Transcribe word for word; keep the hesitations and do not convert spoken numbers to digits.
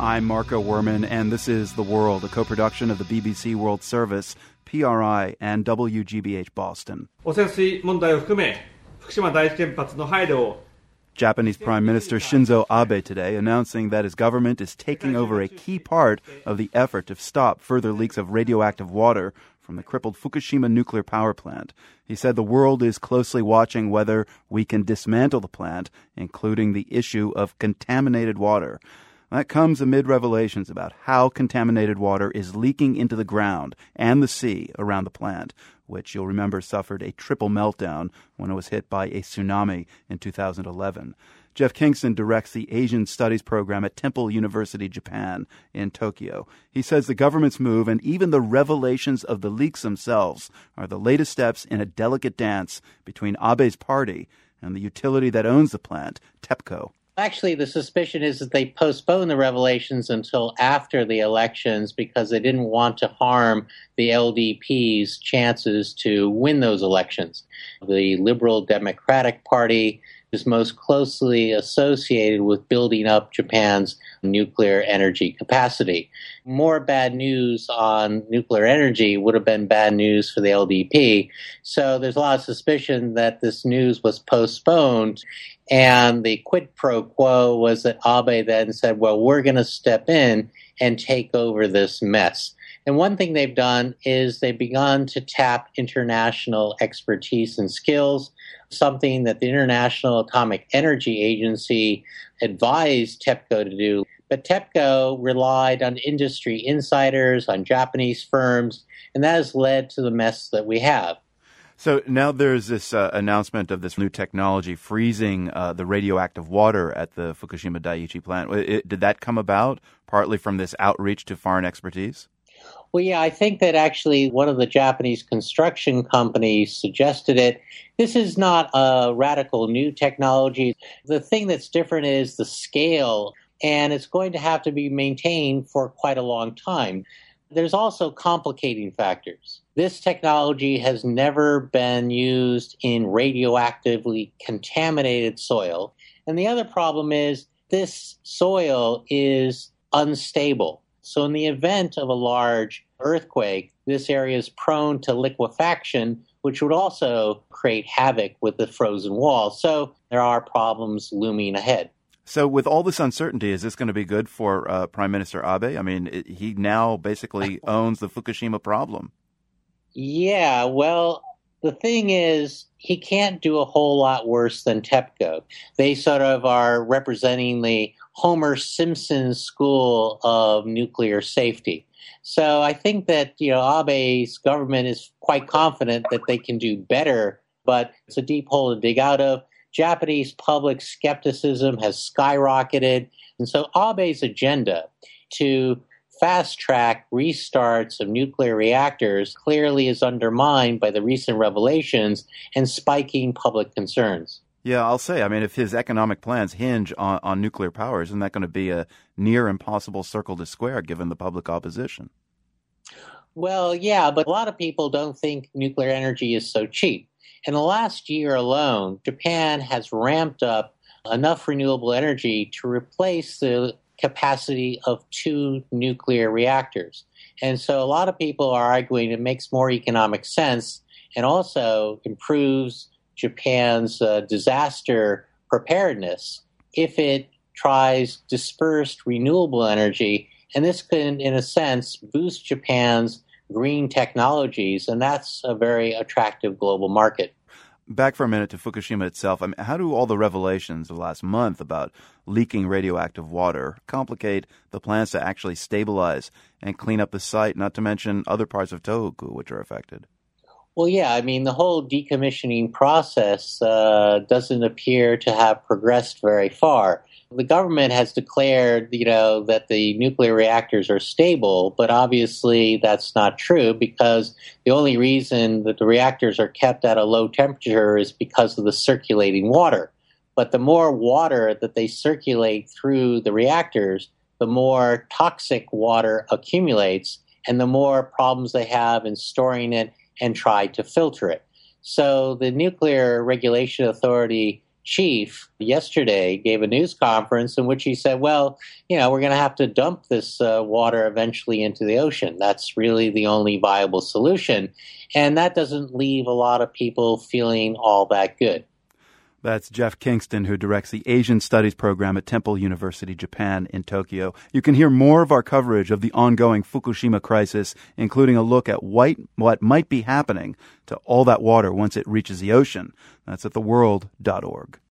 I'm Marco Werman, and this is The World, a co-production of the B B C World Service, P R I, and W G B H Boston. 汚染水問題を含め、福島第一原発の配慮を Japanese Prime Minister Shinzo Abe today announcing that his government is taking over a key part of the effort to stop further leaks of radioactive water from the crippled Fukushima nuclear power plant. He said the world is closely watching whether we can dismantle the plant, including the issue of contaminated water. That comes amid revelations about how contaminated water is leaking into the ground and the sea around the plant, which you'll remember suffered a triple meltdown when it was hit by a tsunami in two thousand eleven. Jeff Kingston directs the Asian Studies program at Temple University, Japan, in Tokyo. He says the government's move and even the revelations of the leaks themselves are the latest steps in a delicate dance between Abe's party and the utility that owns the plant, TEPCO. Actually, the suspicion is that they postponed the revelations until after the elections because they didn't want to harm the L D P's chances to win those elections. The Liberal Democratic Party is most closely associated with building up Japan's nuclear energy capacity. More bad news on nuclear energy would have been bad news for the L D P. So there's a lot of suspicion that this news was postponed. And the quid pro quo was that Abe then said, well, we're going to step in and take over this mess. And one thing they've done is they've begun to tap international expertise and skills, something that the International Atomic Energy Agency advised TEPCO to do. But TEPCO relied on industry insiders, on Japanese firms, and that has led to the mess that we have. So now there's this uh, announcement of this new technology freezing uh, the radioactive water at the Fukushima Daiichi plant. It, did that come about partly from this outreach to foreign expertise? Well, yeah, I think that actually one of the Japanese construction companies suggested it. This is not a radical new technology. The thing that's different is the scale, and it's going to have to be maintained for quite a long time. There's also complicating factors. This technology has never been used in radioactively contaminated soil. And the other problem is this soil is unstable. So in the event of a large earthquake, this area is prone to liquefaction, which would also create havoc with the frozen wall. So there are problems looming ahead. So with all this uncertainty, is this going to be good for uh, Prime Minister Abe? I mean, it, he now basically owns the Fukushima problem. Yeah, well, the thing is, he can't do a whole lot worse than TEPCO. They sort of are representing the Homer Simpson school of nuclear safety. So I think that, you know, Abe's government is quite confident that they can do better, but it's a deep hole to dig out of. Japanese public skepticism has skyrocketed. And so Abe's agenda to fast-track restarts of nuclear reactors clearly is undermined by the recent revelations and spiking public concerns. Yeah, I'll say, I mean, if his economic plans hinge on, on nuclear power, isn't that going to be a near impossible circle to square given the public opposition? Well, yeah, but a lot of people don't think nuclear energy is so cheap. In the last year alone, Japan has ramped up enough renewable energy to replace the capacity of two nuclear reactors. And so a lot of people are arguing it makes more economic sense and also improves Japan's uh, disaster preparedness if it tries dispersed renewable energy. And this can, in a sense, boost Japan's green technologies, and that's a very attractive global market. Back for a minute to Fukushima itself. I mean, how do all the revelations of last month about leaking radioactive water complicate the plans to actually stabilize and clean up the site, not to mention other parts of Tohoku which are affected? Well, yeah, I mean, the whole decommissioning process uh, doesn't appear to have progressed very far. The government has declared, you know, that the nuclear reactors are stable, but obviously that's not true because the only reason that the reactors are kept at a low temperature is because of the circulating water. But the more water that they circulate through the reactors, the more toxic water accumulates and the more problems they have in storing it and try to filter it. So the Nuclear Regulation Authority chief yesterday gave a news conference in which he said, well, you know, we're going to have to dump this uh, water eventually into the ocean. That's really the only viable solution. And that doesn't leave a lot of people feeling all that good. That's Jeff Kingston, who directs the Asian Studies program at Temple University, Japan, in Tokyo. You can hear more of our coverage of the ongoing Fukushima crisis, including a look at what, what might be happening to all that water once it reaches the ocean. That's at the world dot org.